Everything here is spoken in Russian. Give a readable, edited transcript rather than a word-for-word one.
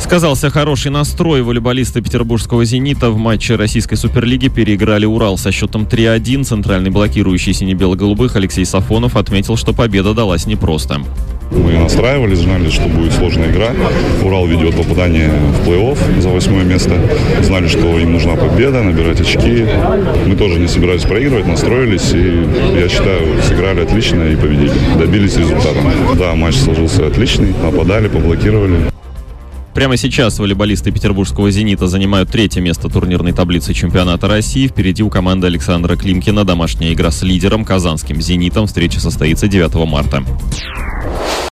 Сказался хороший настрой. Волейболисты петербургского «Зенита» в матче российской суперлиги переиграли «Урал» со счетом 3-1. Центральный блокирующий сине-бело-голубых Алексей Сафонов отметил, что победа далась непросто. Мы настраивались, знали, что будет сложная игра. «Урал» ведет попадание в плей-офф за 8 место. Знали, что им нужна победа, набирать очки. Мы тоже не собирались проигрывать, настроились и, я считаю, сыграли отлично и победили. Добились результата. Да, матч сложился отличный. Нападали, поблокировали. Прямо сейчас волейболисты петербургского «Зенита» занимают 3-е место турнирной таблицы чемпионата России. Впереди у команды Александра Климкина домашняя игра с лидером казанским «Зенитом». Встреча состоится 9 марта.